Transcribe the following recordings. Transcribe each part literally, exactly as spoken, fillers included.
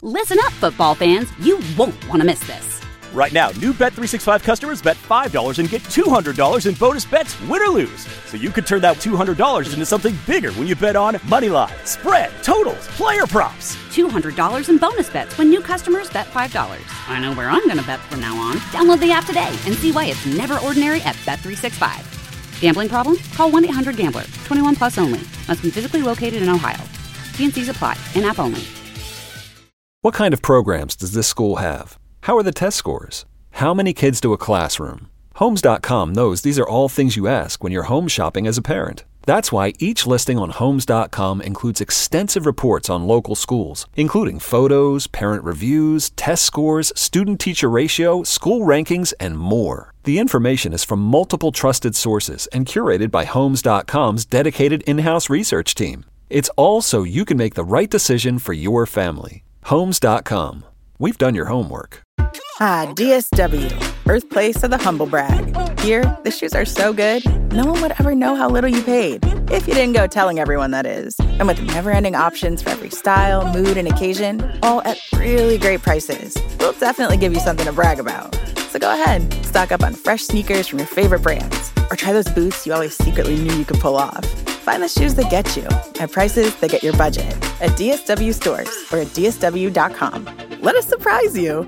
Listen up, football fans. You won't want to miss this. Right now, new Bet three sixty-five customers bet five dollars and get two hundred dollars in bonus bets, win or lose. So you could turn that two hundred dollars into something bigger when you bet on money line, spread, totals, player props. two hundred dollars in bonus bets when new customers bet five dollars. I know where I'm going to bet from now on. Download the app today and see why it's never ordinary at Bet three sixty-five. Gambling problem? Call one eight hundred gambler. twenty-one plus only. Must be physically located in Ohio. T and C's apply. In-app only. What kind of programs does this school have? How are the test scores? How many kids do a classroom? Homes dot com knows these are all things you ask when you're home shopping as a parent. That's why each listing on Homes dot com includes extensive reports on local schools, including photos, parent reviews, test scores, student-teacher ratio, school rankings, and more. The information is from multiple trusted sources and curated by Homes dot com's dedicated in-house research team. It's all so you can make the right decision for your family. Homes dot com. We've done your homework. Ah, D S W, birthplace of the humble brag. Here, the shoes are so good, no one would ever know how little you paid. If you didn't go telling everyone, that is. And with never-ending options for every style, mood, and occasion, all at really great prices, we'll definitely give you something to brag about. So go ahead, stock up on fresh sneakers from your favorite brands, or try those boots you always secretly knew you could pull off. Find the shoes that get you at prices that get your budget at D S W stores or at D S W dot com. Let us surprise you.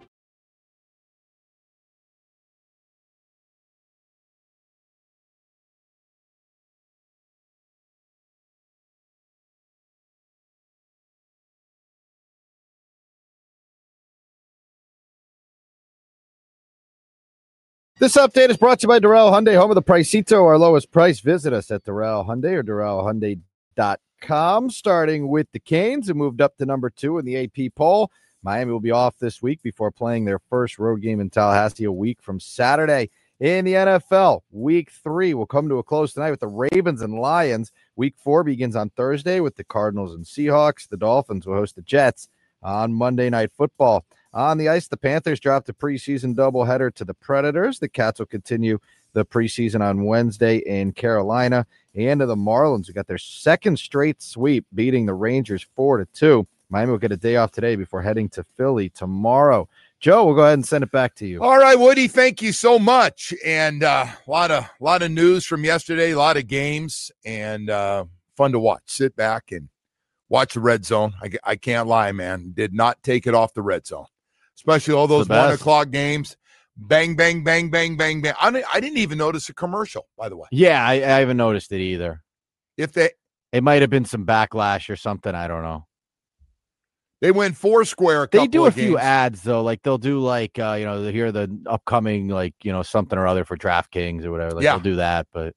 This update is brought to you by Doral Hyundai, home of the Pricito, our lowest price. Visit us at Doral Hyundai or Doral Hyundai dot com. Starting with the Canes, who moved up to number two in the A P poll. Miami will be off this week before playing their first road game in Tallahassee a week from Saturday. In the N F L, week three will come to a close tonight with the Ravens and Lions. Week four begins on Thursday with the Cardinals and Seahawks. The Dolphins will host the Jets on Monday Night Football. On the ice, the Panthers dropped a preseason doubleheader to the Predators. The Cats will continue the preseason on Wednesday in Carolina. And to the Marlins, who got their second straight sweep, beating the Rangers four to two. Miami will get a day off today before heading to Philly tomorrow. Joe, we'll go ahead and send it back to you. All right, Woody, thank you so much. And uh, a lot of lot of news from yesterday, a lot of games, and uh, fun to watch. Sit back and watch the Red Zone. I, I can't lie, man. Did not take it off the Red Zone. Especially all those one o'clock games. Bang, bang, bang, bang, bang, bang. I didn't, I didn't even notice a commercial, by the way. Yeah, I, I haven't noticed it either. If they, It might have been some backlash or something. I don't know. They went four square a couple They do a of few games. ads, though. Like, they'll do, like, uh, you know, they hear the upcoming, like, you know, something or other for DraftKings or whatever. Like, Yeah. they'll do that, but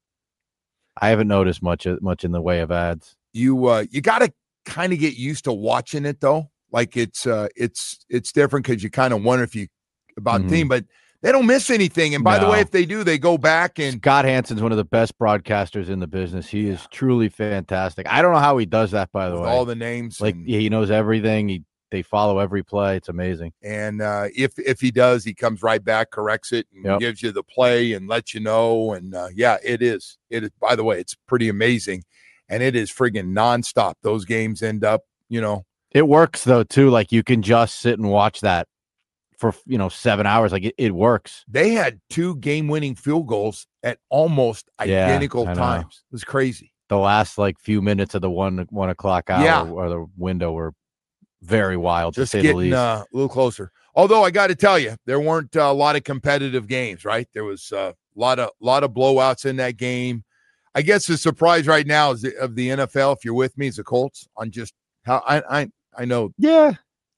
I haven't noticed much much in the way of ads. You uh, you got to kind of get used to watching it, though. Like, it's uh, it's it's different because you kind of wonder if you about Mhm. the team, but they don't miss anything. And by the No. way, if they do, they go back and Scott Hansen's one of the best broadcasters in the business. He is truly fantastic. I don't know how he does that, by the with way. all the names. like, and, he knows everything. He They follow every play. It's amazing. and uh, if if he does, he comes right back, corrects it, and Yep. gives you the play and lets you know. And uh, yeah, it is. It is. By the way, it's pretty amazing, and it is friggin' nonstop. Those games end up, you know. It works, though, too. Like, you can just sit and watch that for, you know, seven hours. Like, it, it works. They had two game-winning field goals at almost Yeah, identical I know. times. It was crazy. The last, like, few minutes of the one one o'clock hour Yeah. or the window were very wild, Just to say the getting least. uh, a little closer. Although I got to tell you, there weren't uh, a lot of competitive games, right? There was uh, a lot of lot of blowouts in that game. I guess the surprise right now is the, of the N F L, if you're with me, is the Colts on just how I I I know Yeah.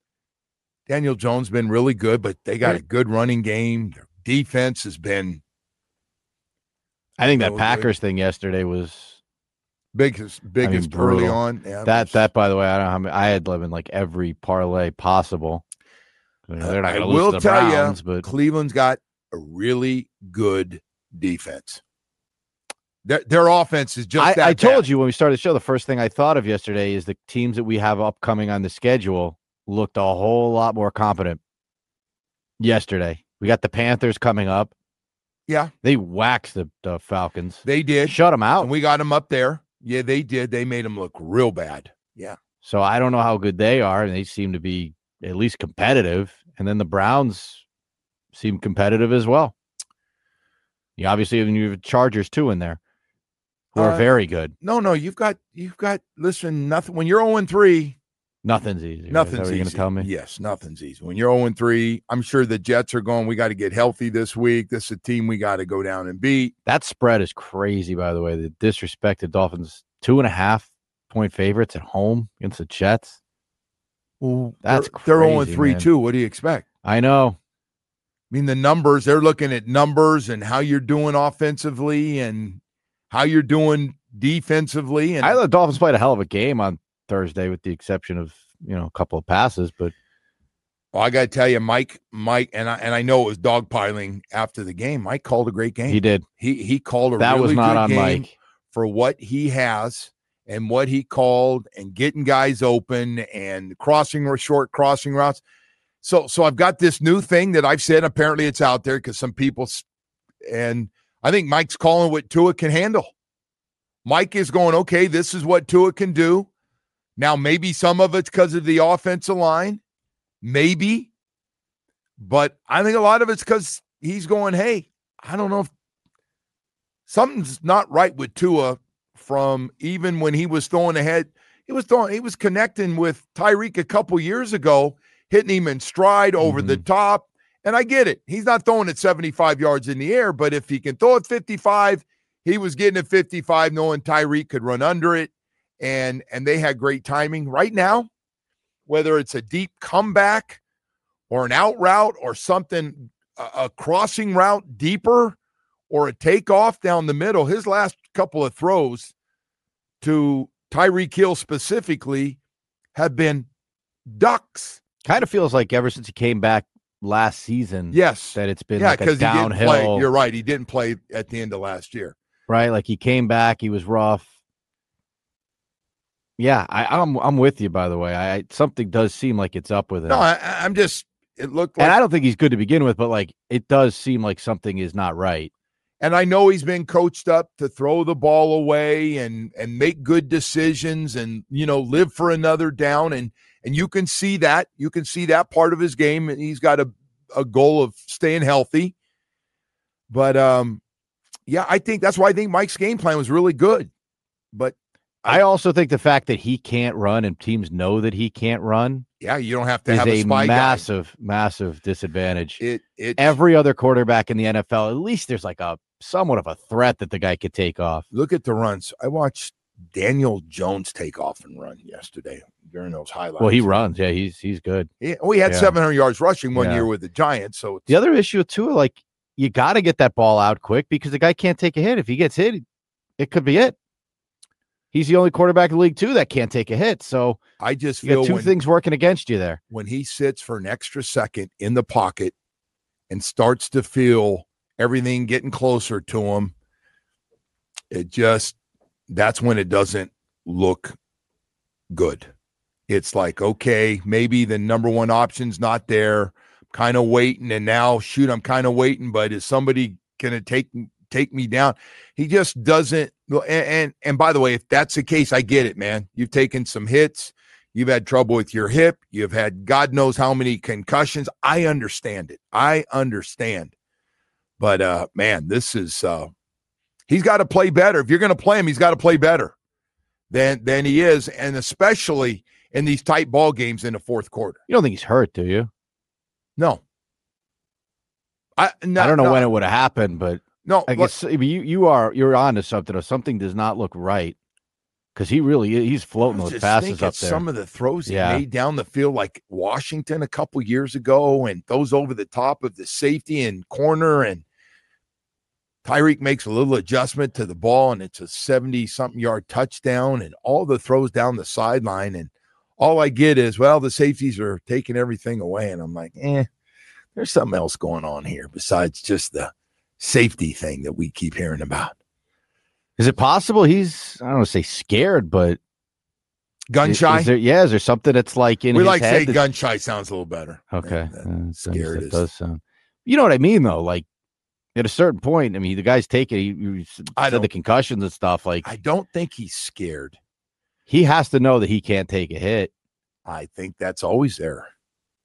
Daniel Jones been really good, but they got a good running game. Their defense has been I think that really Packers thing yesterday was biggest biggest mean, early brutal. on. Yeah, it that. was- That, by the way, I don't know how many, I had lived in like every parlay possible. You know, they're not I going to lose will to the tell Browns, you, but Cleveland's got a really good defense. Their their offense is just I, that I told bad. you when we started the show, the first thing I thought of yesterday is the teams that we have upcoming on the schedule looked a whole lot more competent yesterday. We got the Panthers coming up. Yeah, They waxed the, the Falcons. they did. Shut them out. And we got them up there. Yeah, they did. They made them look real bad. Yeah. So I don't know how good they are, and they seem to be at least competitive. And then the Browns seem competitive as well. You obviously have you have Chargers too in there, who are Uh, very good. No, no, you've got you've got listen, nothing when you're oh and three, Nothing's easy. Is nothing's that what you're easy. going to tell me? Yes, nothing's easy. When you're oh and three, I'm sure the Jets are going, we got to get healthy this week. This is a team we got to go down and beat. That spread is crazy, by the way. The disrespected Dolphins, two and a half point favorites at home against the Jets. Well, That's they're, they're oh and crazy, three man. too. What do you expect? I know. I mean, the numbers, they're looking at numbers and how you're doing offensively and how you're doing defensively. And I thought the Dolphins played a hell of a game on Thursday, with the exception of, you know, a couple of passes. But well, I got to tell you, Mike, Mike, and I and I know it was dogpiling after the game. Mike called a great game. he did. He he called a That really was not good on game Mike. for what he has and what he called and getting guys open and crossing short crossing routes. So so I've got this new thing that I've said. Apparently, it's out there because some people, and I think Mike's calling what Tua can handle. Mike is going, okay, this is what Tua can do. Now, maybe some of it's because of the offensive line, maybe, but I think a lot of it's because he's going, hey, I don't know if something's not right with Tua from even when he was throwing ahead. He was throwing, he was connecting with Tyreek a couple years ago, hitting him in stride over Mm-hmm. the top. And I get it. He's not throwing it seventy-five yards in the air, but if he can throw it fifty-five, he was getting it fifty-five, knowing Tyreek could run under it. And, and they had great timing. Right now, whether it's a deep comeback or an out route or something, a, a crossing route deeper or a takeoff down the middle, his last couple of throws to Tyreek Hill specifically have been ducks. Kind of feels like ever since he came back last season, Yes. that it's been Yeah, like a because he didn't downhill. play. You're right. He didn't play at the end of last year. Right? Like he came back, he was rough. Yeah, I, I'm I'm with you. By the way, I something does seem like it's up with him, No, I, I'm just. It looked like, and I don't think he's good to begin with, but like it does seem like something is not right. and I know he's been coached up to throw the ball away and and make good decisions and you know live for another down and and you can see that you can see that part of his game, and he's got a a goal of staying healthy. But um, yeah, I think that's why I think Mike's game plan was really good. But I also think the fact that he can't run and teams know that he can't run yeah, you don't have to is have a a spy massive, massive disadvantage. guy. It it Every other quarterback in the N F L, at least there's like a somewhat of a threat that the guy could take off. look at the runs. I watched Daniel Jones take off and run yesterday during those highlights. Well, he runs. Yeah, he's he's good. He, well, he had Yeah. seven hundred yards rushing one Yeah. year with the Giants. So it's, The other issue too, like you got to get that ball out quick because the guy can't take a hit. If he gets hit, it could be it. He's the only quarterback in the league too that can't take a hit. So I just you feel got two when, things working against you there. when he sits for an extra second in the pocket and starts to feel everything getting closer to him, it just that's when it doesn't look good. It's like, okay, maybe the number one option's not there. Kind of waiting, and now shoot, I'm kind of waiting, but is somebody gonna take take me down? He just doesn't. And, and and by the way, if that's the case, I get it, man. You've taken some hits. You've had trouble with your hip. You've had God knows how many concussions. I understand it. I understand. But uh, man, this is uh, he's got to play better. If you're going to play him, he's got to play better than than he is, and especially in these tight ball games in the fourth quarter. You don't think he's hurt, do you? No. I no, I don't know no, when it would have happened, but No, I look, guess I mean, you you are you're on to something, or something does not look right because he really he's I floating was those just passes thinking up there. some of the throws he Yeah. made down the field, like Washington a couple years ago, and those over the top of the safety and corner, and Tyreek makes a little adjustment to the ball, and it's a seventy-something yard touchdown, and all the throws down the sideline, and all I get is, well, the safeties are taking everything away, and I'm like, eh, there's something else going on here besides just the safety thing that we keep hearing about. Is it possible he's I don't want to say scared, but Gun is- shy? Is there, yeah, is there something that's like in We his like to head say that's- gun shy sounds a little better. Okay, than- than uh, scared that is. does sound. You know what I mean, though. Like at a certain point, I mean, the guy's taking. He, he I said the don't- concussions and stuff. Like I don't think he's scared. he has to know that he can't take a hit. I think that's always there.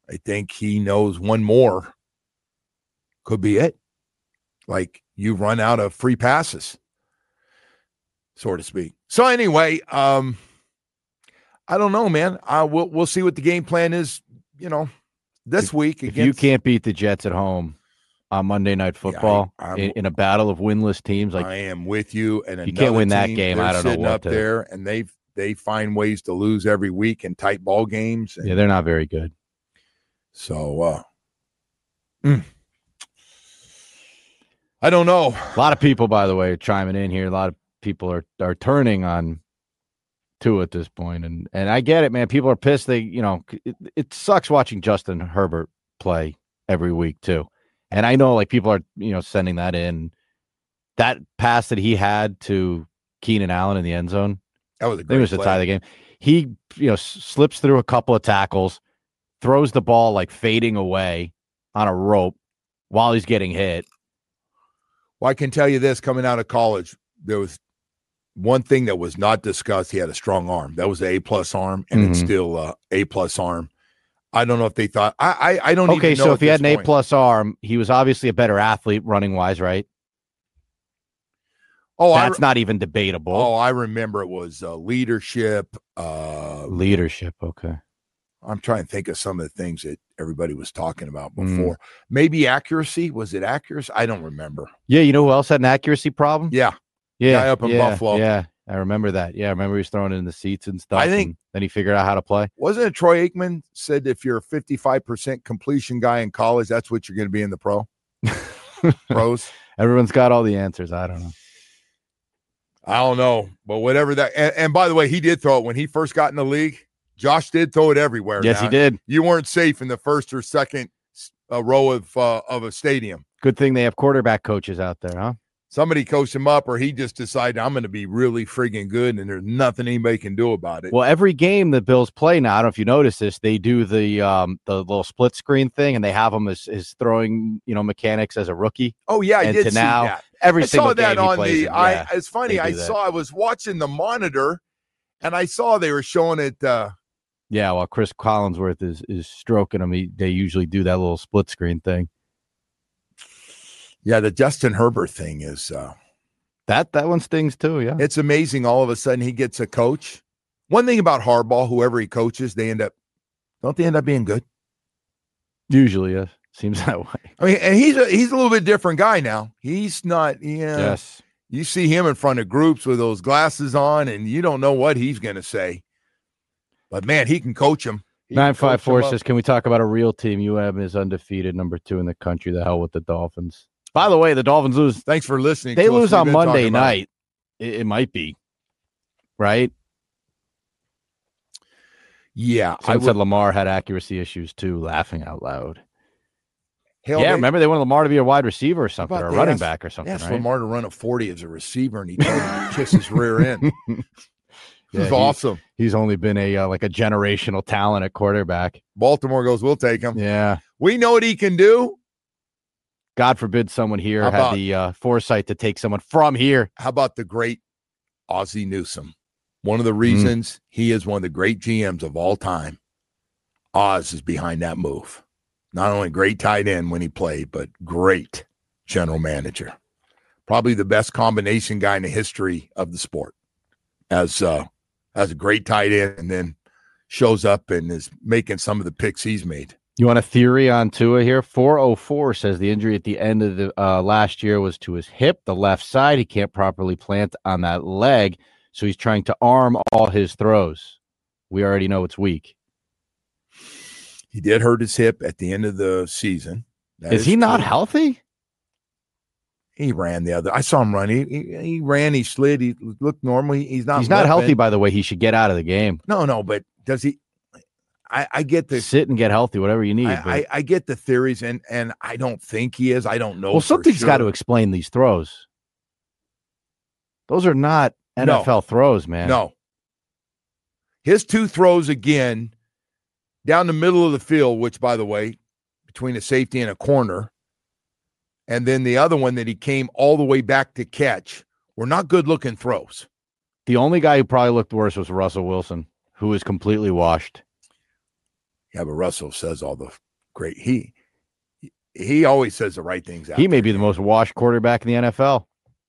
I think he knows one more could be it. Like you run out of free passes, so to speak. So anyway, um, I don't know, man. I we'll we'll see what the game plan is. You know, this if, week. If against, you can't beat the Jets at home on Monday Night Football yeah, I, in, in a battle of winless teams, like I am with you. And you can't win that team, game. I don't know sitting what up to, there, and they they find ways to lose every week in tight ball games. And, yeah, they're not very good. So, uh, mm. I don't know. A lot of people, by the way, are chiming in here. A lot of people are are turning on Tua at this point, and and I get it, man. People are pissed. They, you know, it, it sucks watching Justin Herbert play every week too. And I know, like, people are, you know, sending that in. That pass that he had to Keenan Allen in the end zone, that was a I think great it was the play. tie of the game. He, you know, s- slips through a couple of tackles, throws the ball like fading away on a rope while he's getting hit. Well, I can tell you this: coming out of college, there was one thing that was not discussed. He had a strong arm. That was the A plus arm, and Mm-hmm. it's still uh, A plus arm. I don't know if they thought. I I, I don't. Okay, even know so at if he had this an A point. plus arm, he was obviously a better athlete running wise, right? oh, I That's not even debatable. oh, I remember it was uh, leadership. Uh, Leadership, okay. I'm trying to think of some of the things that everybody was talking about Mm. before. Maybe accuracy. Was it accuracy? I don't remember. Yeah, you know who else had an accuracy problem? Yeah, Yeah, guy up in yeah, Buffalo. Yeah, I remember that. Yeah, I remember he was throwing it in the seats and stuff. I think- and then he figured out how to play. wasn't it Troy Aikman said if you're a fifty-five percent completion guy in college, that's what you're going to be in the pro pros. Everyone's got all the answers. I don't know. I don't know, but whatever that. And, and by the way, he did throw it when he first got in the league. Josh did throw it everywhere. Yes, Now, he did. You weren't safe in the first or second uh, row of uh, of a stadium. Good thing they have quarterback coaches out there, huh? Somebody coached him up, or he just decided I'm going to be really friggin' good, and there's nothing anybody can do about it. Well, every game the Bills play now, I don't know if you notice this, they do the um the little split screen thing, and they have him as, as throwing, you know, mechanics as a rookie. oh yeah, I and did to see now, that. Every I single saw that game he on plays the. in, I. yeah. It's funny. they I do that. saw. I was watching the monitor, and I saw they were showing it. Uh, Yeah, while Chris Collinsworth is is stroking him, he, they usually do that little split screen thing. yeah, the Justin Herbert thing is. Uh, That that one stings too, yeah. It's amazing. All of a sudden, he gets a coach. One thing about Harbaugh, whoever he coaches, they end up, don't they end up being good? Usually, yes. Seems that way. I mean, and he's a he's a little bit different guy now. He's not, yeah. Yes. You see him in front of groups with those glasses on, and you don't know what he's going to say. But man, he can coach him. He can Nine five coach four them up. says, "Can we talk about a real team? U M is undefeated, number two in the country. The hell with the Dolphins." By the way, the Dolphins lose. Thanks for listening. They to us. lose We've on been Monday talking about it. night. It, it might be, right? Yeah, I Someone would, said Lamar had accuracy issues too. Laughing out loud. hell, yeah, they- remember they wanted Lamar to be a wide receiver or something, about or a they running asked- back or They something, asked right? Lamar to run a forty as a receiver, and he told him to kiss his rear end. It Yeah, was he- awesome. He's only been a uh, like a generational talent at quarterback. Baltimore goes, we'll take him. Yeah. We know what he can do. God forbid someone here How had about- the uh, foresight to take someone from here. How about the great Ozzie Newsome? One Mm. of the reasons he is one of the great G Ms of all time. Oz is behind that move. Not only great tight end when he played, but great general manager. Probably the best combination guy in the history of the sport. As uh, as a great tight end, and then shows up and is making some of the picks he's made. You want a theory on Tua here? four oh four says the injury at the end of the uh, last year was to his hip, the left side. He can't properly plant on that leg, so he's trying to arm all his throws. We already know it's weak. He did hurt his hip at the end of the season. That Is he not true. healthy? He ran the other. I saw him run. He, he, he ran. He slid. He looked normal. He, he's not. He's not limping. healthy, by the way. He should get out of the game. No, no. But does he? I, I get the. Sit and get healthy, whatever you need. I, but- I, I get the theories, and and I don't think he is. I don't know. well, for something's sure. got to explain these throws. Those are not N F L throws, man. No. His two throws again down the middle of the field, which, by the way, between a safety and a corner, and then the other one that he came all the way back to catch, were not good-looking throws. The only guy who probably looked worse was Russell Wilson, who was completely washed. Yeah, but Russell says all the great. He he always says the right things. Out he may there. be the most washed quarterback in the N F L.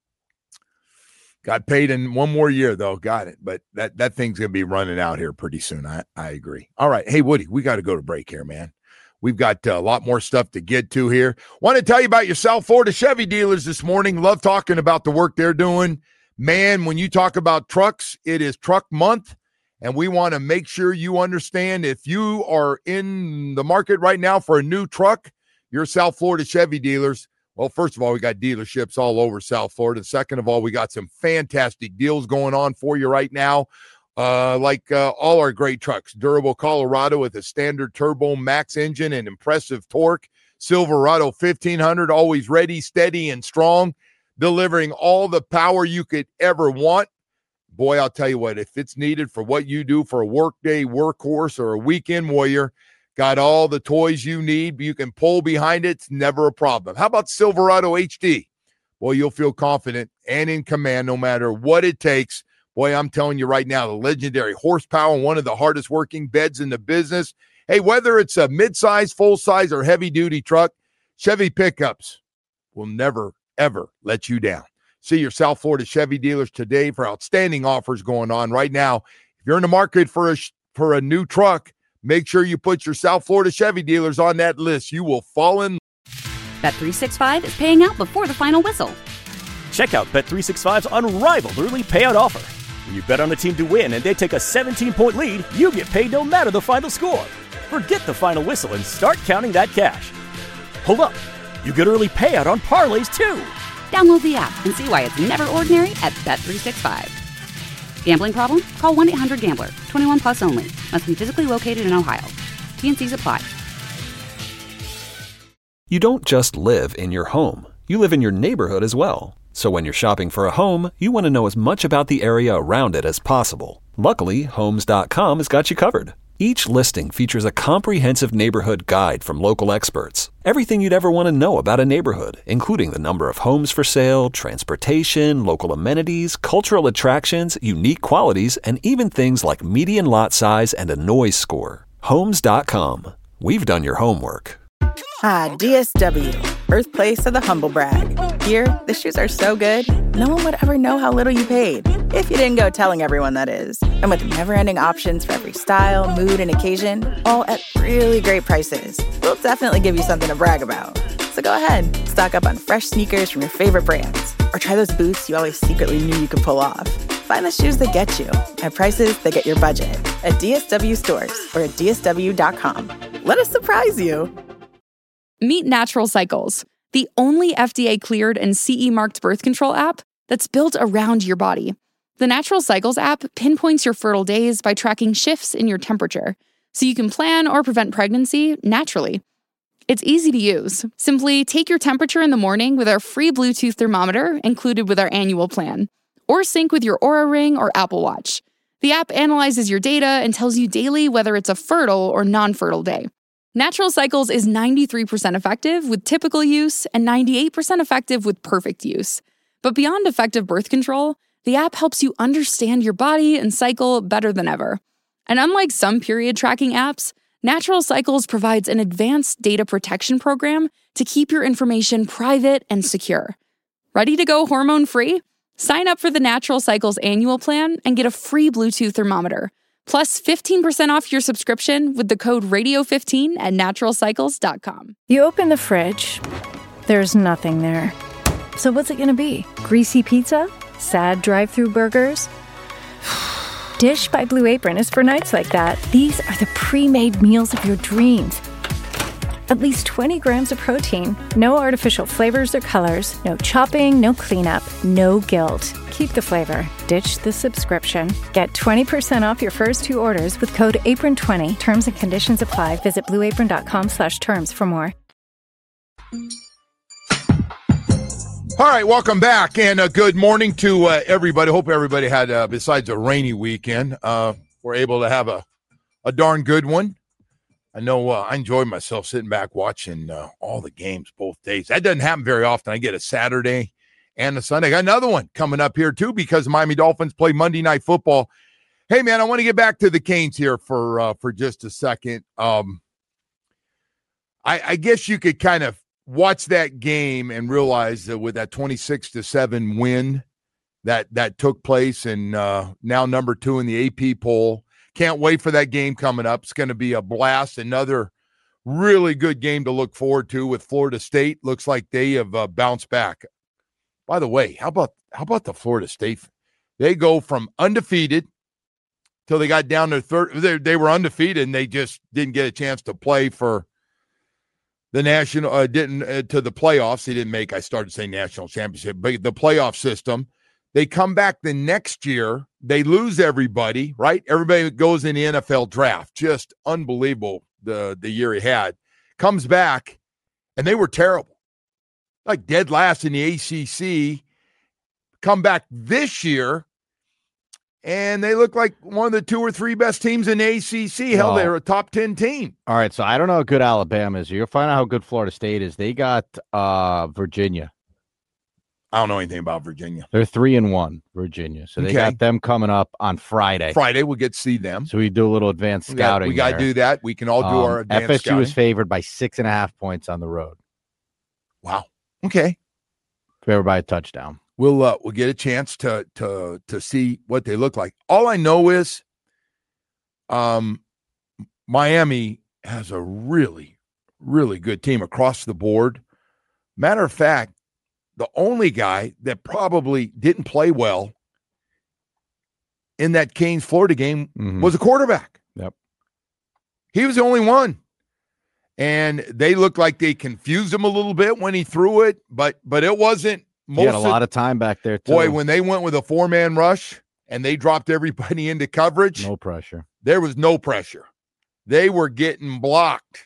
Got paid in one more year, though. Got it. But that, that thing's going to be running out here pretty soon. I, I agree. All right. Hey, Woody, we got to go to break here, man. We've got uh, a lot more stuff to get to here. Want to tell you about your South Florida Chevy dealers this morning. Love talking about the work they're doing. Man, when you talk about trucks, it is truck month, and we want to make sure you understand if you are in the market right now for a new truck, your South Florida Chevy dealers. Well, first of all, we got dealerships all over South Florida. Second of all, we got some fantastic deals going on for you right now. Uh, like uh, all our great trucks, Durable Colorado with a standard turbo max engine and impressive torque. Silverado fifteen hundred, always ready, steady, and strong, delivering all the power you could ever want. Boy, I'll tell you what, if it's needed for what you do for a workday workhorse or a weekend warrior, got all the toys you need. You can pull behind it. It's never a problem. How about Silverado H D? Boy, you'll feel confident and in command no matter what it takes. Boy, I'm telling you right now, the legendary horsepower, one of the hardest working beds in the business. Hey, whether it's a midsize, full-size, or heavy-duty truck, Chevy pickups will never, ever let you down. See your South Florida Chevy dealers today for outstanding offers going on right now. If you're in the market for a, for a new truck, make sure you put your South Florida Chevy dealers on that list. You will fall in. Bet three sixty-five is paying out before the final whistle. Check out Bet three sixty-five's unrivaled early payout offer. When you bet on a team to win and they take a seventeen-point lead, you get paid no matter the final score. Forget the final whistle and start counting that cash. Hold up. You get early payout on parlays, too. Download the app and see why it's never ordinary at Bet three sixty-five. Gambling problem? Call one eight hundred gambler. twenty-one plus only. Must be physically located in Ohio. T and C's apply. You don't just live in your home. You live in your neighborhood as well. So when you're shopping for a home, you want to know as much about the area around it as possible. Luckily, Homes dot com has got you covered. Each listing features a comprehensive neighborhood guide from local experts. Everything you'd ever want to know about a neighborhood, including the number of homes for sale, transportation, local amenities, cultural attractions, unique qualities, and even things like median lot size and a noise score. Homes dot com. We've done your homework. Ah, D S W, birthplace of the humble brag. Here, the shoes are so good, no one would ever know how little you paid. If you didn't go telling everyone, that is. And with never-ending options for every style, mood, and occasion, all at really great prices, we'll definitely give you something to brag about. So go ahead, stock up on fresh sneakers from your favorite brands, or try those boots you always secretly knew you could pull off. Find the shoes that get you at prices that get your budget at D S W stores or at D S W dot com. Let us surprise you. Meet Natural Cycles, the only F D A-cleared and C E-marked birth control app that's built around your body. The Natural Cycles app pinpoints your fertile days by tracking shifts in your temperature, so you can plan or prevent pregnancy naturally. It's easy to use. Simply take your temperature in the morning with our free Bluetooth thermometer included with our annual plan, or sync with your Oura Ring or Apple Watch. The app analyzes your data and tells you daily whether it's a fertile or non-fertile day. Natural Cycles is ninety-three percent effective with typical use and ninety-eight percent effective with perfect use. But beyond effective birth control, the app helps you understand your body and cycle better than ever. And unlike some period tracking apps, Natural Cycles provides an advanced data protection program to keep your information private and secure. Ready to go hormone-free? Sign up for the Natural Cycles annual plan and get a free Bluetooth thermometer, plus fifteen percent off your subscription with the code radio fifteen at natural cycles dot com. You open the fridge, there's nothing there. So what's it gonna be? Greasy pizza? Sad drive-thru burgers? Dish by Blue Apron is for nights like that. These are the pre-made meals of your dreams. At least twenty grams of protein, no artificial flavors or colors, no chopping, no cleanup, no guilt. Keep the flavor. Ditch the subscription. Get twenty percent off your first two orders with code apron twenty. Terms and conditions apply. Visit blue apron dot com slash terms for more. All right, welcome back, and uh, good morning to uh, everybody. Hope everybody had, uh, besides a rainy weekend, uh, we're able to have a, a darn good one. I know uh, I enjoyed myself sitting back watching uh, all the games both days. That doesn't happen very often. I get a Saturday and a Sunday. I got another one coming up here, too, because Miami Dolphins play Monday Night Football. Hey, man, I want to get back to the Canes here for uh, for just a second. Um, I, I guess you could kind of watch that game and realize that with that twenty-six to seven win that that took place, and uh, now number two in the A P poll. Can't wait for that game coming up. It's going to be a blast. Another really good game to look forward to with Florida State. Looks like they have uh, bounced back. By the way, how about how about the Florida State? They go from undefeated till they got down to third. They, they were undefeated, and they just didn't get a chance to play for the national. Uh, didn't uh, to the playoffs. They didn't make. I started saying national championship, but the playoff system. They come back the next year. They lose everybody. Right, everybody goes in the N F L draft. Just unbelievable. The the year he had comes back, and they were terrible, like dead last in the A C C. Come back this year, and they look like one of the two or three best teams in the A C C. Hell, Wow. they're a top ten team. All right, so I don't know how good Alabama is. You'll find out how good Florida State is. They got uh, Virginia. I don't know anything about Virginia. They're three and one, Virginia. So they Okay. got them coming up on Friday. Friday, we'll get to see them. So we do a little advanced We got, scouting. we got to there. do that. We can all do Um, our advanced F S U scouting. is favored by six and a half points on the road. Wow. Okay. Favored by a touchdown. We'll uh, we'll get a chance to to to see what they look like. All I know is, um, Miami has a really, really good team across the board. Matter of fact, the only guy that probably didn't play well in that Canes Florida game Mhm. was a quarterback. Yep. He was the only one. And they looked like they confused him a little bit when he threw it, but but it wasn't most He had a of- lot of time back there, too. Boy, when they went with a four-man rush and they dropped everybody into coverage, no pressure. there was no pressure. They were getting blocked.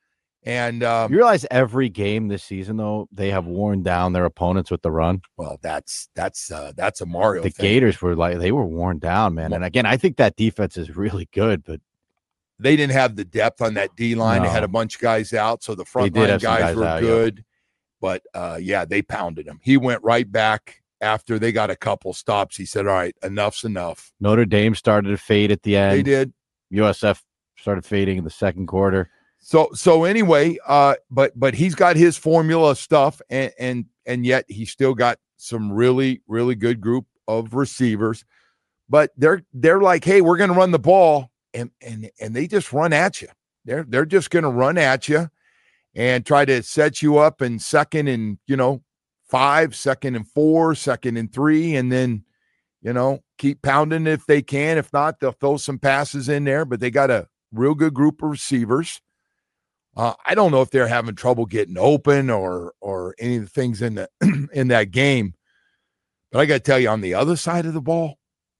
And um, You realize every game this season, though, they have worn down their opponents with the run. well, that's that's uh, that's a Mario The thing. Gators were like, they were worn down, man. And again, I think that defense is really good, but They didn't have the depth on that D line. They No. had a bunch of guys out, so the front did line have some guys, guys were out, yeah. good. But uh, yeah, they pounded him. He went right back after they got a couple stops. He said, "All right, enough's enough." Notre Dame started to fade at the end. They did. U S F started fading in the second quarter. So so anyway, uh, but but he's got his formula stuff, and and and yet he's still got some really really good group of receivers. But they're they're like, hey, we're going to run the ball, and and and they just run at you. They're they're just going to run at you and try to set you up in second and you know five, second and four, second and three, and then you know keep pounding if they can. If not, they'll throw some passes in there. But they got a real good group of receivers. Uh, I don't know if they're having trouble getting open or or any of the things in the in that game. But I got to tell you, on the other side of the ball,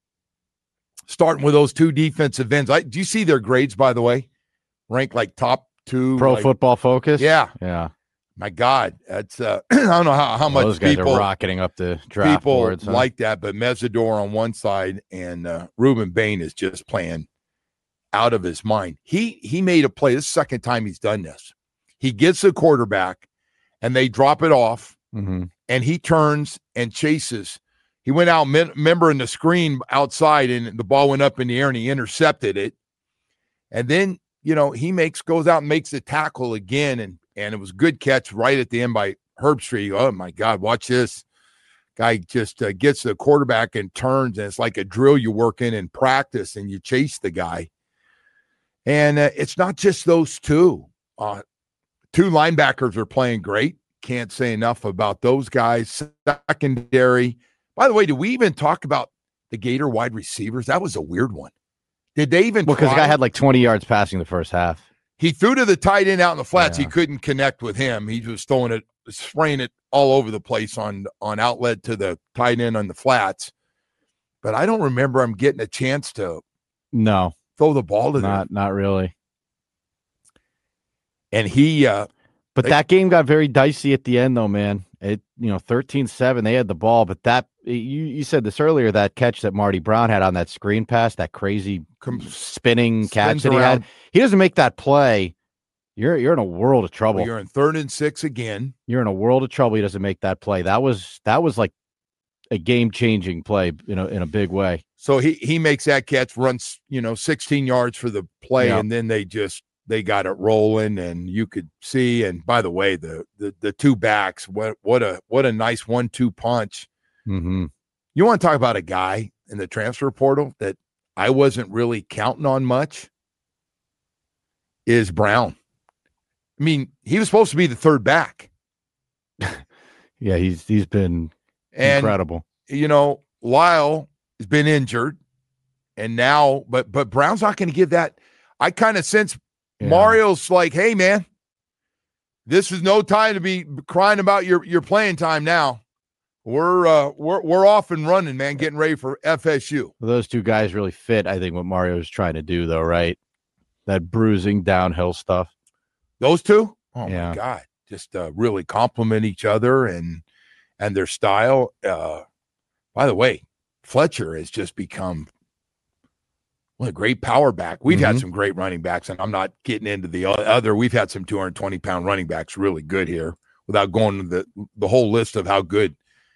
starting with those two defensive ends, I, do you see their grades, by the way? Ranked like top two. Pro like, Football Focus. Yeah. Yeah. My God. That's uh, I don't know how, how much Those guys people, are rocketing up the draft people boards. huh? like that, but Mesidor on one side and uh, Reuben Bain is just playing out of his mind. He he made a play. This is the second time he's done this. He gets the quarterback and they drop it off Mhm. and he turns and chases. He went out, mem- remember in the screen outside, and the ball went up in the air and he intercepted it. And then, you know, he makes goes out and makes the tackle again. And and it was a good catch right at the end by Herbstreit. Oh my God, watch this. Guy just uh, gets the quarterback and turns, and it's like a drill you work in in practice, and you chase the guy. And uh, it's not just those two. Uh, two linebackers are playing great. Can't say enough about those guys. Secondary. By the way, did we even talk about the Gator wide receivers? That was a weird one. Did they even Well, because the try? guy had like twenty yards passing the first half. He threw to the tight end out in the flats. Yeah. He couldn't connect with him. He was throwing it, spraying it all over the place on on outlet to the tight end on the flats. But I don't remember him getting a chance to No, throw the ball to them. not not really. And he, uh, But They- that game got very dicey at the end, though, man. It you know thirteen seven, they had the ball, but that you you said this earlier, that catch that Marty Brown had on that screen pass, that crazy com- spinning catch spins that he around. had. He doesn't make that play. You're you're in a world of trouble. Well, you're in third and six again. You're in a world of trouble. He doesn't make that play. That was that was like a game changing play in a in a big way. So he he makes that catch, runs, you know, sixteen yards for the play, Yeah. and then they just they got it rolling, and you could see. And by the way, the the the two backs, what what a what a nice one two punch. Mm-hmm. You want to talk about a guy in the transfer portal that I wasn't really counting on much? Is Brown. I mean, he was supposed to be the third back. Yeah, he's he's been and, incredible. You know, Lyle has been injured, and now, but but Brown's not going to give that. I kind of sense yeah. Mario's like, hey, man, this is no time to be crying about your, your playing time now. We're uh we're we're off and running, man, getting ready for F S U. Those two guys really fit, I think, what Mario's trying to do, though, right? That bruising downhill stuff. Those two? Oh yeah. my God. Just uh, really complement each other and and their style. Uh, by the way, Fletcher has just become what a great power back. We've mm-hmm. had some great running backs, and I'm not getting into the other. We've had some two hundred twenty pound running backs really good here without going to the, the whole list of how good.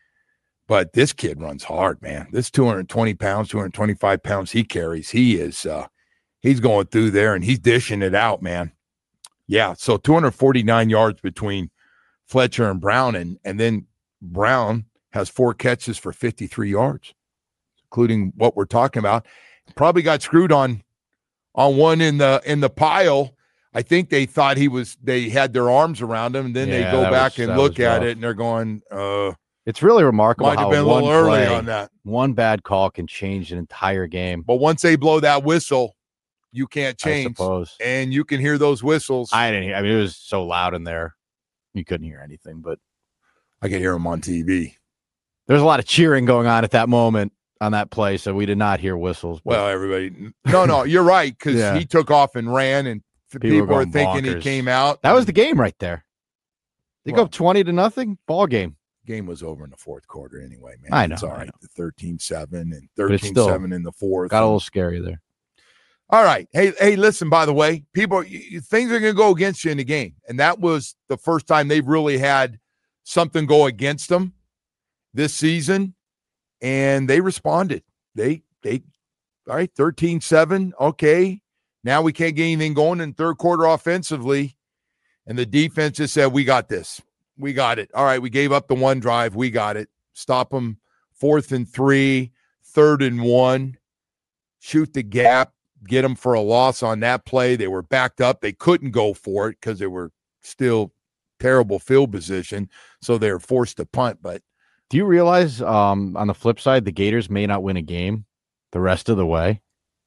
But this kid runs hard, man. This two hundred twenty pounds, two hundred twenty-five pounds he carries, he is uh, he's going through there, and he's dishing it out, man. Yeah, so two hundred forty-nine yards between Fletcher and Brown, and, and then Brown has four catches for fifty-three yards, including what we're talking about. Probably got screwed on on one in the in the pile. I think they thought he was they had their arms around him, and then yeah, they go back was, and look at rough. it, and they're going, uh it's really remarkable might how have been a one little early play, on that. One bad call can change an entire game. But once they blow that whistle, you can't change. I suppose. And you can hear those whistles. I didn't hear. I mean, it was so loud in there, you couldn't hear anything. But I could hear them on T V. There's a lot of cheering going on at that moment on that play, so we did not hear whistles. But. Well, everybody. No, no, you're right, because yeah. he took off and ran, and people, people were thinking bonkers. He came out. That was the game right there. They well, go up twenty to nothing. Ball game. Game was over in the fourth quarter anyway, man. I know. It's all right. I know. The thirteen seven and thirteen seven in the fourth. Got a little scary there. All right. Hey, hey, listen, by the way, people, you, things are going to go against you in the game. And that was the first time they've really had something go against them this season. And they responded. They, they, all right, thirteen seven. Okay. Now we can't get anything going in third quarter offensively. And the defense just said, we got this. We got it. All right, we gave up the one drive. We got it. Stop them. Fourth and three, third and one. Shoot the gap. Get them for a loss on that play. They were backed up. They couldn't go for it because they were still terrible field position, so they were forced to punt. But do you realize um, on the flip side, the Gators may not win a game the rest of the way?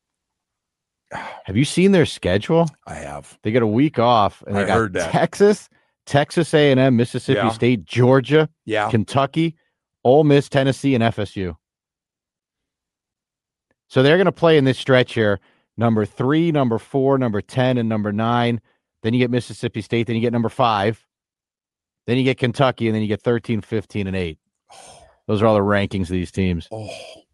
Have you seen their schedule? I have. They get a week off, and they I got heard that. Texas, Texas A and M, Mississippi Yeah. State, Georgia, Yeah. Kentucky, Ole Miss, Tennessee, and F S U. So they're going to play in this stretch here, number three, number four, number ten, and number nine. Then you get Mississippi State. Then you get number five. Then you get Kentucky, and then you get thirteen, fifteen, and eight. Those are all the rankings of these teams. Oh.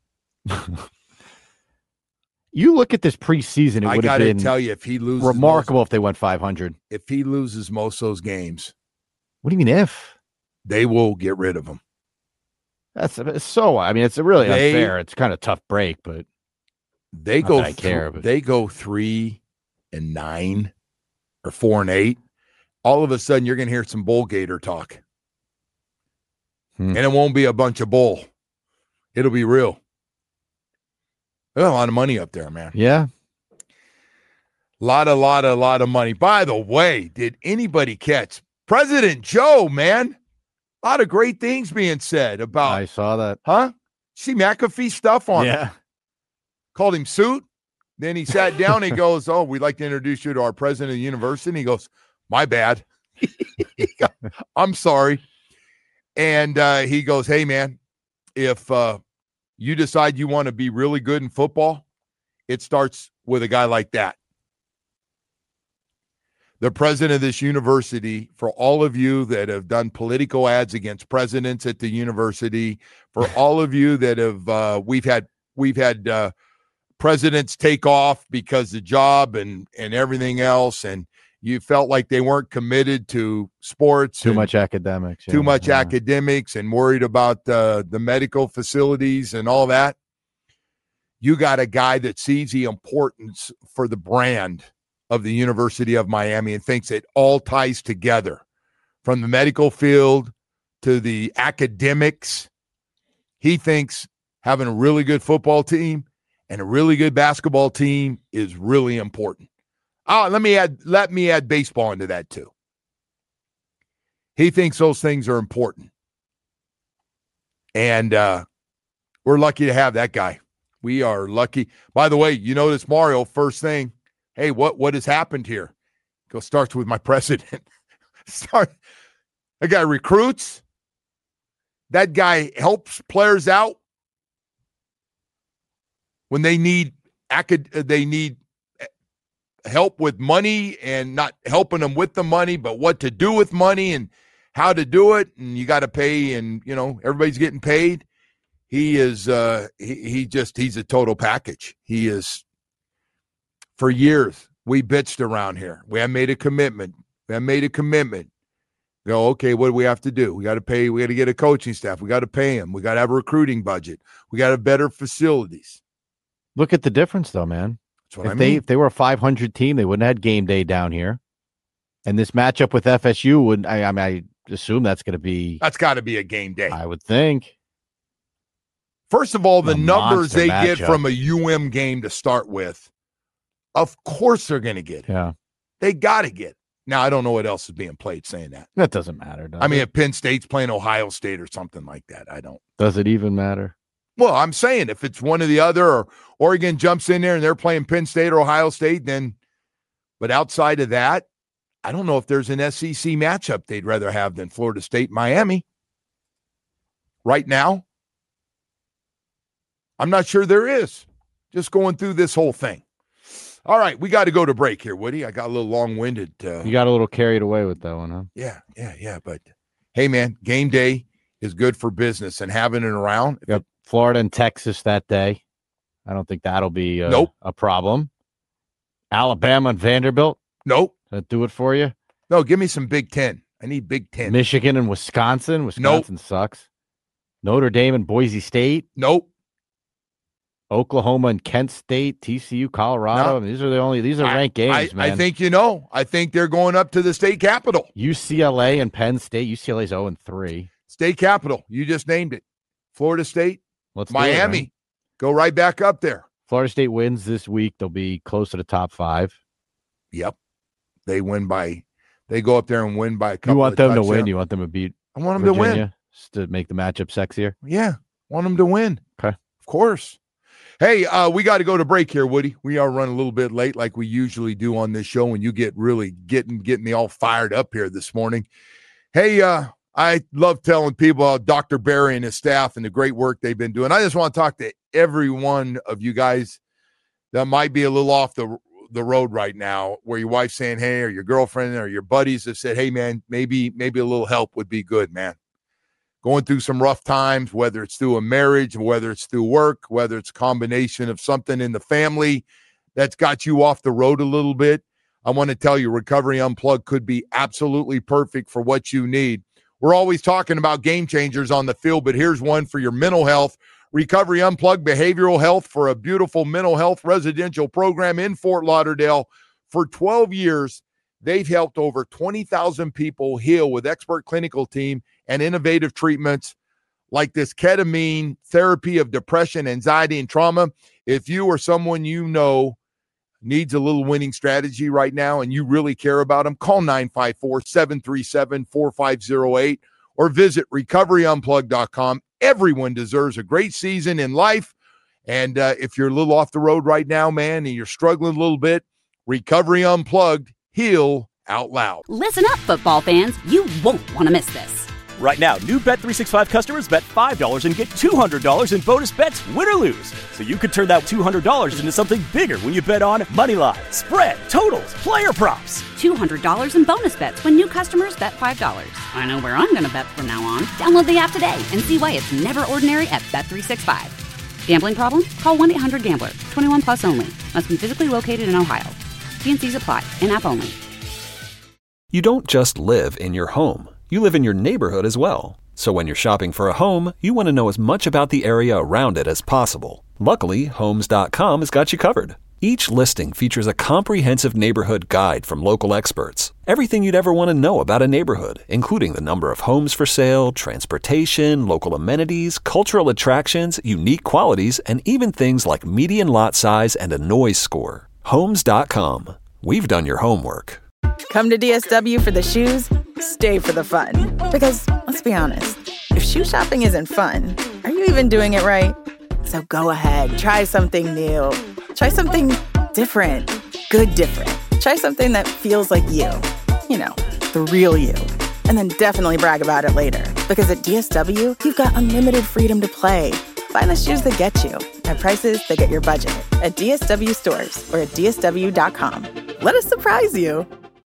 You look at this preseason, it I would got have to been tell you, if he loses remarkable if they went five hundred. Most, if he loses most of those games, what do you mean if? They will get rid of him. That's it's so. I mean, it's really They, unfair. It's kind of a tough break, but they not go. that I care, th- but- They go three and nine, or four and eight. All of a sudden, you're going to hear some Bull Gator talk, Hmm. and it won't be a bunch of bull. It'll be real. There's a lot of money up there, man. yeah. Lot, a lot, a lot of money. By the way, did anybody catch President Joe, man? A lot of great things being said about, I saw that. huh? See McAfee stuff on Yeah. Called him suit. Then he sat down. He goes, oh, we'd like to introduce you to our president of the university. He goes, my bad. I'm sorry. And uh, he goes, hey, man, if uh, you decide you want to be really good in football, it starts with a guy like that. The president of this university, for all of you that have done political ads against presidents at the university, for all of you that have, uh, we've had, we've had uh, presidents take off because the job and, and everything else, and you felt like they weren't committed to sports. Too and much academics. Too yeah, much yeah. academics and worried about uh, the medical facilities and all that. you got a guy that sees the importance for the brand of the University of Miami and thinks it all ties together from the medical field to the academics. He thinks having a really good football team and a really good basketball team is really important. Oh, let me add, let me add baseball into that too. He thinks those things are important. And uh, we're lucky to have that guy. We are lucky. By the way, you notice Mario, first thing, hey, what, what has happened here? Go starts with my president. Start. That guy recruits. That guy helps players out when they need acad- they need help with money, and not helping them with the money, but what to do with money and how to do it. And you got to pay, and you know everybody's getting paid. He is uh, he, he just he's a total package. He is. For years we bitched around here. We have made a commitment. We have made a commitment. Go, okay, what do we have to do? We got to pay. We got to get a coaching staff. We got to pay him. We got to have a recruiting budget. We got to have better facilities. Look at the difference, though, man. That's what if I they mean. if they were a five hundred team, they wouldn't have had game day down here. And this matchup with F S U would. I, I mean, I assume that's going to be. That's got to be a game day. I would think. First of all, the A numbers monster they matchup. get from a U M game to start with, of course they're going to get it. Yeah, they got to get it. Now, I don't know what else is being played saying that. that doesn't matter. Does I mean, it? if Penn State's playing Ohio State or something like that, I don't. Does it even matter? Well, I'm saying if it's one or the other, or Oregon jumps in there and they're playing Penn State or Ohio State, then, but outside of that, I don't know if there's an S E C matchup they'd rather have than Florida State, Miami. Right now, I'm not sure there is. Just going through this whole thing. All right, we got to go to break here, Woody. I got a little long-winded. Uh, You got a little carried away with that one, huh? yeah, yeah, yeah. But, hey, man, game day is good for business, and having it around. Yep. Florida and Texas that day. I don't think that'll be a, Nope. a problem. Alabama and Vanderbilt. Nope. Does that do it for you? No, give me some Big Ten. I need Big Ten. Michigan and Wisconsin. Wisconsin sucks. Notre Dame and Boise State. Nope. Oklahoma and Kent State, T C U, Colorado. No. I mean, these are the only these are I- ranked I, games, man. I think you know. I think they're going up to the state capitol. U C L A and Penn State. U C L A's zero and three. State capitol. You just named it. Florida State, Let's do it, Miami. man. Go right back up there. Florida State wins this week. They'll be close to the top five. Yep. They win by, they go up there and win by a couple You want of them to touchdowns. win. You want them to beat I want them to win. Virginia just to make the matchup sexier. Yeah. Want them to win. Okay. Of course. Hey, uh, we got to go to break here, Woody. We are running a little bit late like we usually do on this show when you get really getting getting me all fired up here this morning. Hey, uh, I love telling people about Doctor Barry and his staff and the great work they've been doing. I just want to talk to every one of you guys that might be a little off the the road right now, where your wife's saying, hey, or your girlfriend or your buddies have said, hey, man, maybe maybe a little help would be good, man. Going through some rough times, whether it's through a marriage, whether it's through work, whether it's a combination of something in the family that's got you off the road a little bit. I want to tell you, Recovery Unplugged could be absolutely perfect for what you need. We're always talking about game changers on the field, but here's one for your mental health. Recovery Unplugged Behavioral Health, for a beautiful mental health residential program in Fort Lauderdale. For twelve years, they've helped over twenty thousand people heal with expert clinical team and innovative treatments like this ketamine therapy of depression, anxiety, and trauma. If you or someone you know needs a little winning strategy right now and you really care about them, call nine five four, seven three seven, four five zero eight or visit recovery unplugged dot com. Everyone deserves a great season in life. And uh, if you're a little off the road right now, man, and you're struggling a little bit, Recovery Unplugged, heal out loud. Listen up, football fans. You won't want to miss this. Right now, new Bet three sixty-five customers bet five dollars and get two hundred dollars in bonus bets, win or lose. So you could turn that two hundred dollars into something bigger when you bet on money line, spread, totals, player props. two hundred dollars in bonus bets when new customers bet five dollars. I know where I'm going to bet from now on. Download the app today and see why it's never ordinary at Bet three sixty-five. Gambling problem? Call one eight hundred gambler. twenty-one plus only. Must be physically located in Ohio. T and C's apply. In-app only. You don't just live in your home. You live in your neighborhood as well. So when you're shopping for a home, you want to know as much about the area around it as possible. Luckily, Homes dot com has got you covered. Each listing features a comprehensive neighborhood guide from local experts. Everything you'd ever want to know about a neighborhood, including the number of homes for sale, transportation, local amenities, cultural attractions, unique qualities, and even things like median lot size and a noise score. Homes dot com. We've done your homework. Come to D S W for the shoes, stay for the fun. Because, let's be honest, if shoe shopping isn't fun, are you even doing it right? So go ahead, try something new. Try something different. Good different. Try something that feels like you. You know, the real you. And then definitely brag about it later. Because at D S W, you've got unlimited freedom to play. Find the shoes that get you at prices that get your budget at D S W stores or at D S W dot com. Let us surprise you.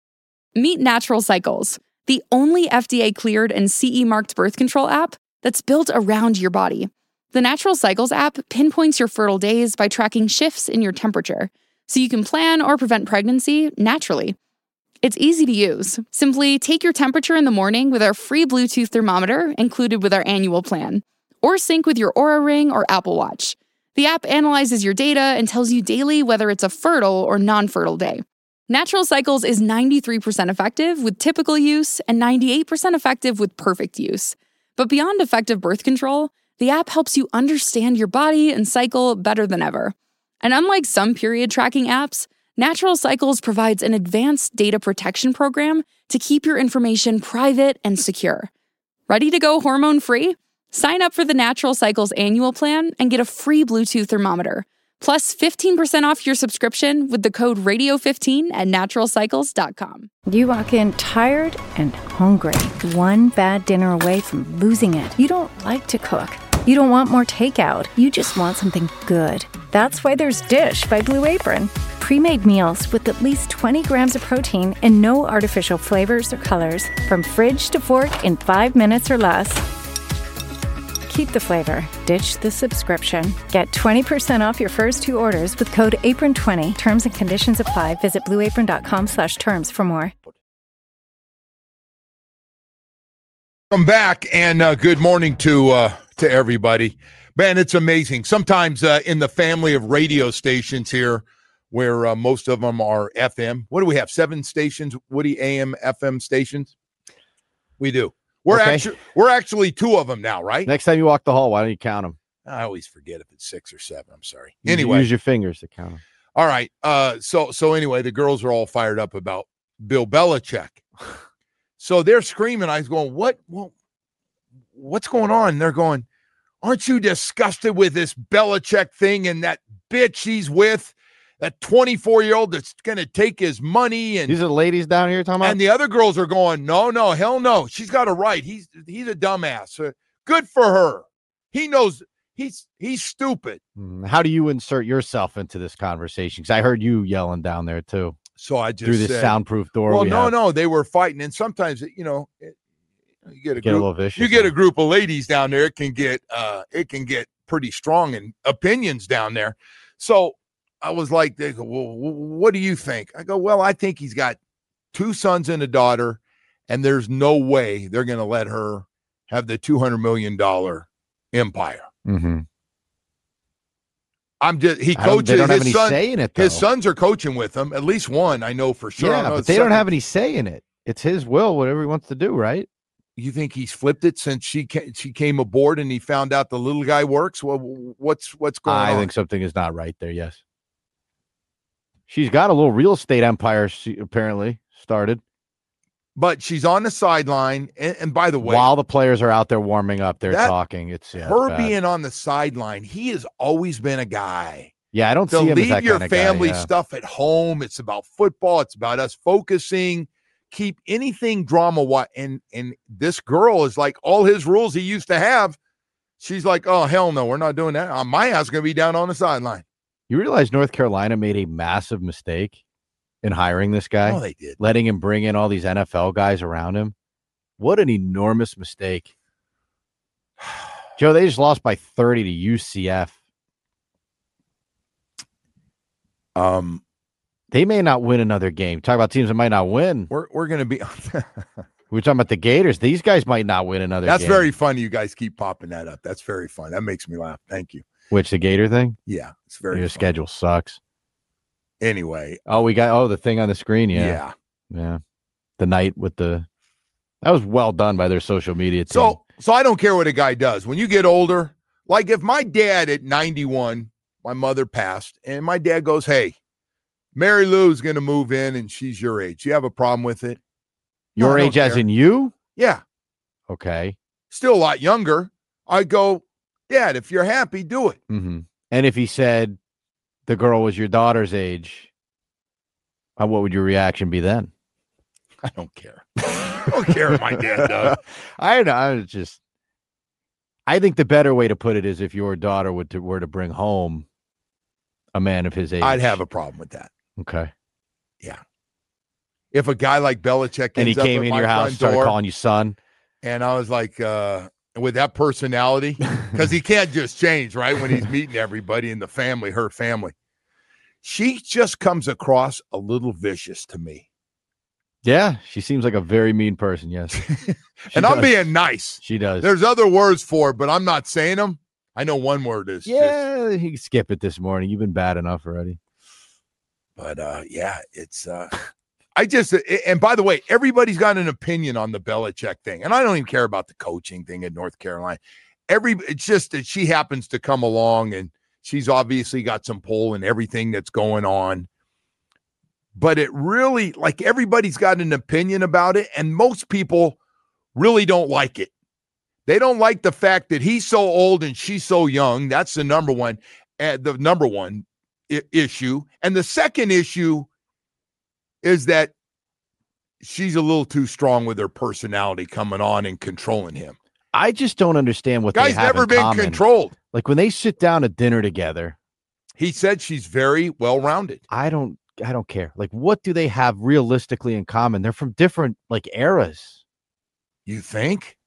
Meet Natural Cycles, the only F D A-cleared and C E marked birth control app that's built around your body. The Natural Cycles app pinpoints your fertile days by tracking shifts in your temperature, so you can plan or prevent pregnancy naturally. It's easy to use. Simply take your temperature in the morning with our free Bluetooth thermometer included with our annual plan, or sync with your Oura Ring or Apple Watch. The app analyzes your data and tells you daily whether it's a fertile or non-fertile day. Natural Cycles is ninety-three percent effective with typical use and ninety-eight percent effective with perfect use. But beyond effective birth control, the app helps you understand your body and cycle better than ever. And unlike some period tracking apps, Natural Cycles provides an advanced data protection program to keep your information private and secure. Ready to go hormone-free? Sign up for the Natural Cycles annual plan and get a free Bluetooth thermometer, plus fifteen percent off your subscription with the code radio fifteen at natural cycles dot com. You walk in tired and hungry, one bad dinner away from losing it. You don't like to cook. You don't want more takeout. You just want something good. That's why there's Dish by Blue Apron. Pre-made meals with at least twenty grams of protein and no artificial flavors or colors. From fridge to fork in five minutes or less. Keep the flavor. Ditch the subscription. Get twenty percent off your first two orders with code apron twenty. Terms and conditions apply. Visit blue apron dot com slash terms for more. Welcome back, and uh, good morning to uh, to everybody. Man, it's amazing. Sometimes uh, in the family of radio stations here, where uh, most of them are F M. What do we have? Seven stations, Woody, A M, F M stations? We do. We're Okay. actually we're actually two of them now, right? Next time you walk the hall, why don't you count them? I always forget if it's six or seven. I'm sorry. You Anyway, use your fingers to count them. all right. Uh, so so anyway, the girls are all fired up about Bill Belichick. So they're screaming. I was going, what? Well, what's going on? They're going, aren't you disgusted with this Belichick thing and that bitch he's with, that twenty-four-year-old that's going to take his money? And These are the ladies down here talking about? and the other girls are going, no, no, hell no. She's got a right. He's he's a dumbass. Uh, good for her. He knows he's he's stupid. Hmm, How do you insert yourself into this conversation? Because I heard you yelling down there, too, So I just through this said, soundproof door. well, we no, have. no, they were fighting, and sometimes you know, it, you get a Get a group, little vicious. you get huh? a group of ladies down there. It can get uh, it can get pretty strong in opinions down there. So I was like, they go, well, what do you think? I go, well, I think he's got two sons and a daughter, and there's no way they're going to let her have the two hundred million dollars empire. Mm-hmm. I'm just he I don't- coaches They don't have his any son. say in it, though. His sons are coaching with him. At least one, I know for sure. I Yeah, don't know but the they don't second. have any say in it. It's his will, whatever he wants to do, right? You think he's flipped it since she came, she came aboard and he found out the little guy works? Well, what's what's going I on? think something is not right there, yes. She's got a little real estate empire, she apparently started. But she's on the sideline, and, and by the way, While the players are out there warming up, they're that- talking. It's yeah, her it's bad. being on the sideline, he has always been a guy. Yeah, I don't To see him as leave that your kind of family guy, yeah. stuff at home. It's about football. It's about us focusing. Keep anything drama. What and and this girl is like all his rules he used to have. She's like, oh hell no, we're not doing that. Uh, my ass gonna be down on the sideline. You realize North Carolina made a massive mistake in hiring this guy, Oh, they did. letting him bring in all these N F L guys around him. What an enormous mistake. Joe, they just lost by thirty to U C F. Um, They may not win another game. Talk about teams that might not win. we're we're gonna be. We're talking about the Gators. These guys might not win another That's game. very funny. You guys keep popping that up. That's very fun. That makes me laugh. Thank you. Which, the Gator thing? Yeah, it's very Your fun. schedule sucks. Anyway. Oh, we got, oh, the thing on the screen. Yeah. Yeah. Yeah. The night with the, that was well done by their social media team. So, so I don't care what a guy does. When you get older, like if my dad at ninety-one, my mother passed, and my dad goes, hey, Mary Lou's going to move in and she's your age. You have a problem with it? Your No, I age don't as care. in you? Yeah. Okay. Still a lot younger. I go, Dad, if you're happy, do it. Mm-hmm. And if he said the girl was your daughter's age, uh, what would your reaction be then? I don't care. I don't care if my dad does. I don't know. I was just, I think the better way to put it is if your daughter would to, were to bring home a man of his age. I'd have a problem with that. Okay. Yeah. If a guy like Belichick And he ends up came at in my your house, front started door, calling you son. and I was like, uh, with that personality, because he can't just change, right? When he's meeting everybody in the family, her family. She just comes across a little vicious to me. Yeah, she seems like a very mean person. Yes. And does. I'm being nice. She does. There's other words for it, but I'm not saying them. I know one word is. just- yeah, you can skip it this morning. You've been bad enough already. but uh, yeah, it's. Uh, I just, and by the way, everybody's got an opinion on the Belichick thing, and I don't even care about the coaching thing in North Carolina. Every, it's just that she happens to come along, and she's obviously got some pull in everything that's going on. But it really, like, everybody's got an opinion about it, and most people really don't like it. They don't like the fact that he's so old and she's so young. That's the number one, uh, the number one I- issue. And the second issue is that she's a little too strong with her personality coming on and controlling him. I just don't understand what Guy's they have never in been common. controlled. Like when they sit down at dinner together, He said she's very well-rounded. I don't I don't care. Like what do they have realistically in common? They're from different like eras, You think?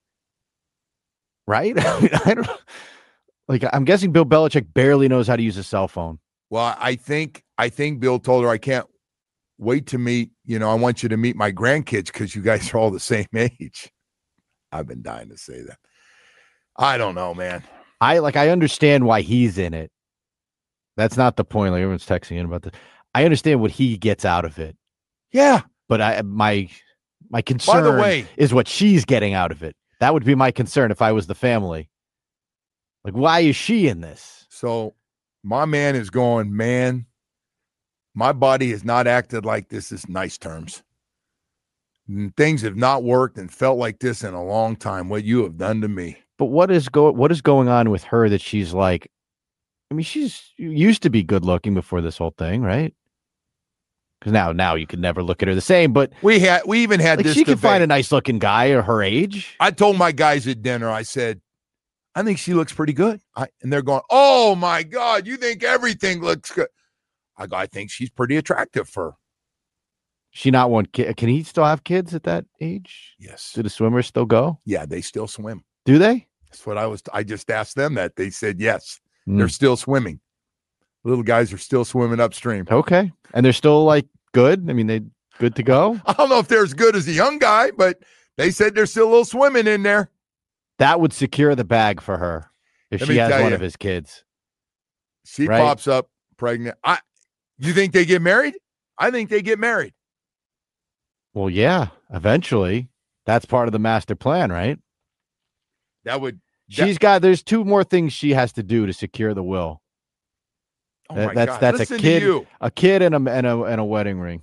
right? I mean, I don't like I'm guessing Bill Belichick barely knows how to use a cell phone. Well, I think I think Bill told her, I can't wait to meet, you know, I want you to meet my grandkids because you guys are all the same age. I've been dying to say that. I don't know, man. I like I understand why he's in it. That's not the point. Like everyone's texting in about this. I understand what he gets out of it. Yeah. But I my my concern By the way, is what she's getting out of it. That would be my concern if I was the family. Like, why is she in this? so my man is going, man, my body has not acted like this is nice terms. And things have not worked and felt like this in a long time. What you have done to me. But what is go what is going on with her that she's like, I mean, she's used to be good looking before this whole thing, right? Because now, now you could never look at her the same. But We had, we even had like, this she could debate. find a nice looking guy at her age. I told my guys at dinner, I said, I think she looks pretty good. I, and they're going, oh my God, you think everything looks good. I go, I think she's pretty attractive for her. She not want ki- Can he still have kids at that age? Yes. Do the swimmers still go? Yeah, they still swim. Do they? That's what I was, I just asked them that. They said, yes, Mm. they're still swimming. Little guys are still swimming upstream. Okay. And they're still like good. I mean, they good to go. I don't know if they're as good as a young guy, but they said there's still a little swimming in there. That would secure the bag for her if Let she me has tell one you. of his kids. She Right. pops up pregnant. I, you think they get married? I think they get married. Well, yeah, eventually. That's part of the master plan, right? That would, She's got there's two more things she has to do to secure the will. oh That- my that's God. that's Listen a to kid, you. a kid and a and a and a wedding ring.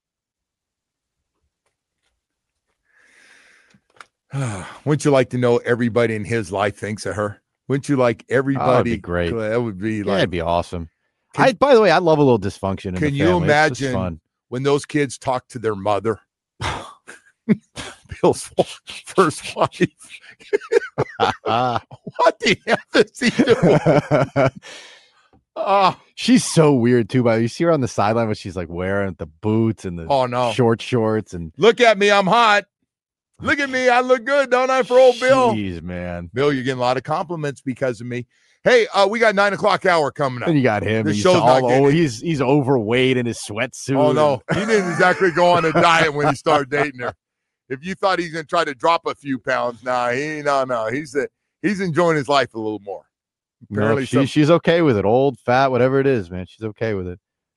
Wouldn't you like to know everybody in his life thinks of her? Wouldn't you like everybody? be great. That would be Yeah, like, it'd be awesome. Can- I by the way, I love a little dysfunction in the can you family. It's just imagine fun. when those kids talk to their mother? Bill's first wife. What the hell is he doing? Oh, She's so weird too. But you see her on the sideline when she's like wearing the boots and the oh no. short shorts and Look at me. I'm hot. Look at me. I look good, don't I, for old Bill? Jeez, man. Bill, you're getting a lot of compliments because of me. Hey, uh, we got nine o'clock hour coming up. And you got him. The and you show's saw not all- getting oh, it. he's he's overweight in his sweatsuit. Oh no, he didn't exactly go on a diet when he started dating her. If you thought he's gonna try to drop a few pounds, nah, he no, no, he's a, he's enjoying his life a little more. Apparently no, she, some- she's okay with it. Old, fat, whatever it is, man. She's okay with it.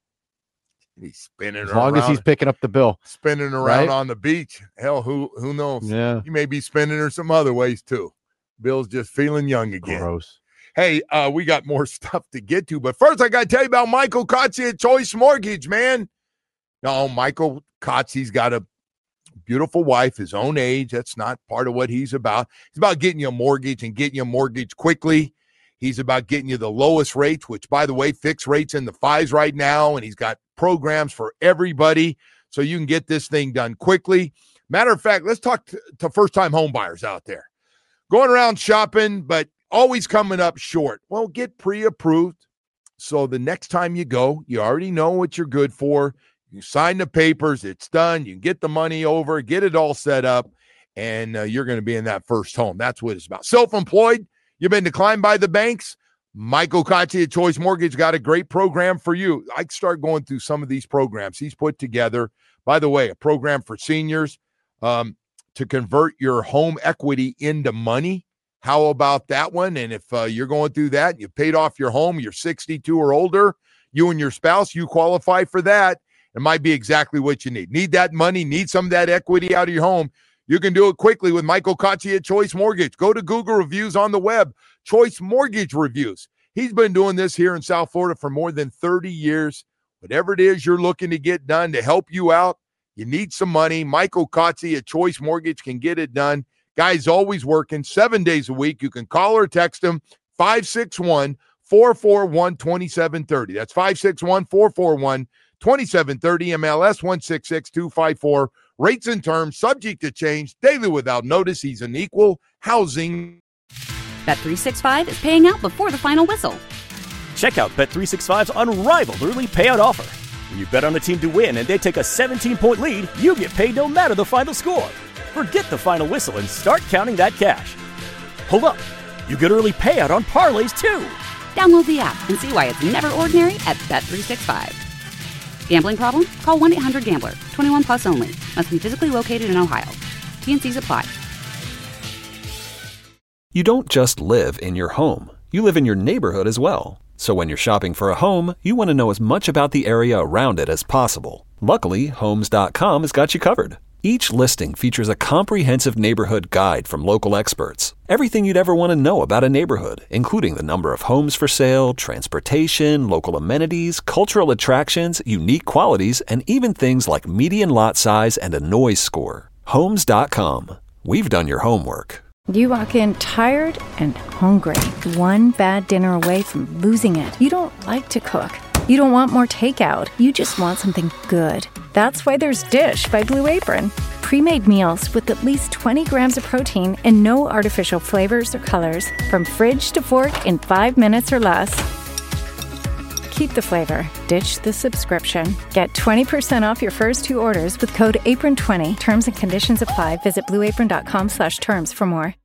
He's spinning As around. long as he's picking up the bill. Spinning around right? on the beach. Hell, who who knows? Yeah. You may be spinning her some other ways too. Bill's just feeling young again. Gross. Hey, uh, we got more stuff to get to, but first I got to tell you about Michael Kotze at Choice Mortgage, man. No, Michael Kotze's got a beautiful wife, his own age. That's not part of what he's about. He's about getting you a mortgage and getting you a mortgage quickly. He's about getting you the lowest rates, which, by the way, fixed rates in the fives right now, and he's got programs for everybody so you can get this thing done quickly. Matter of fact, let's talk to, to first-time home buyers out there. Going around shopping, but always coming up short. Well, get pre-approved so the next time you go, you already know what you're good for. You sign the papers, it's done. You can get the money over, get it all set up, and uh, you're going to be in that first home. That's what it's about. Self-employed, you've been declined by the banks. Michael Kotze at Choice Mortgage got a great program for you. I start going through some of these programs he's put together. By the way, a program for seniors um, to convert your home equity into money. How about that one? And if uh, you're going through that, you paid off your home, you're sixty-two or older, you and your spouse, you qualify for that. It might be exactly what you need. Need that money, need some of that equity out of your home. You can do it quickly with Michael Kotze at Choice Mortgage. Go to Google Reviews on the web, Choice Mortgage Reviews. He's been doing this here in South Florida for more than thirty years. Whatever it is you're looking to get done to help you out, you need some money, Michael Kotze at Choice Mortgage can get it done. Guy's always working seven days a week. You can call or text him, five six one, four four one, two seven three zero. That's five six one, four four one, two seven three zero, M L S one six six two five four. Rates and terms subject to change, daily without notice. He's an equal housing. Bet three sixty-five is paying out before the final whistle. Check out Bet three sixty-five's unrivaled early payout offer. When you bet on a team to win and they take a seventeen-point lead, you get paid no matter the final score. Forget the final whistle and start counting that cash. Hold up. You get early payout on parlays, too. Download the app and see why it's never ordinary at Bet three sixty-five. Gambling problem? Call one eight hundred gambler. twenty-one plus only. Must be physically located in Ohio. T N Cs apply. You don't just live in your home. You live in your neighborhood as well. So when you're shopping for a home, you want to know as much about the area around it as possible. Luckily, Homes dot com has got you covered. Each listing features a comprehensive neighborhood guide from local experts. Everything you'd ever want to know about a neighborhood, including the number of homes for sale, transportation, local amenities, cultural attractions, unique qualities, and even things like median lot size and a noise score. Homes dot com. We've done your homework. You walk in tired and hungry, one bad dinner away from losing it. You don't like to cook. You don't want more takeout. You just want something good. That's why there's Dish by Blue Apron. Pre-made meals with at least twenty grams of protein and no artificial flavors or colors. From fridge to fork in five minutes or less. Keep the flavor. Ditch the subscription. Get twenty percent off your first two orders with code apron twenty. Terms and conditions apply. Visit blue apron dot com slash terms for more.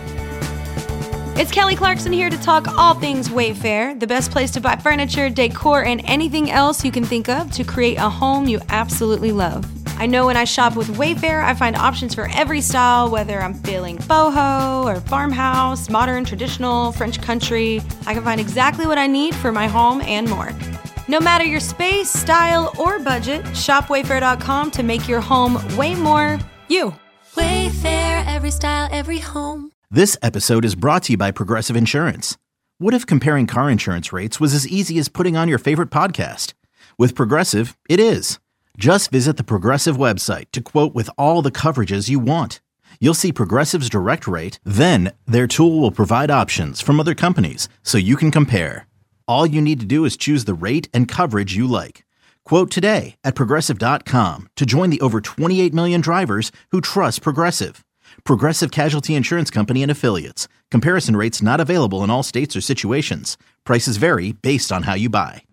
It's Kelly Clarkson here to talk all things Wayfair, the best place to buy furniture, decor, and anything else you can think of to create a home you absolutely love. I know when I shop with Wayfair, I find options for every style, whether I'm feeling boho or farmhouse, modern, traditional, French country. I can find exactly what I need for my home and more. No matter your space, style, or budget, shop wayfair dot com to make your home way more you. Wayfair, every style, every home. This episode is brought to you by Progressive Insurance. What if comparing car insurance rates was as easy as putting on your favorite podcast? With Progressive, it is. Just visit the Progressive website to quote with all the coverages you want. You'll see Progressive's direct rate, then their tool will provide options from other companies so you can compare. All you need to do is choose the rate and coverage you like. Quote today at progressive dot com to join the over twenty-eight million drivers who trust Progressive. Progressive Casualty Insurance Company and Affiliates. Comparison rates not available in all states or situations. Prices vary based on how you buy.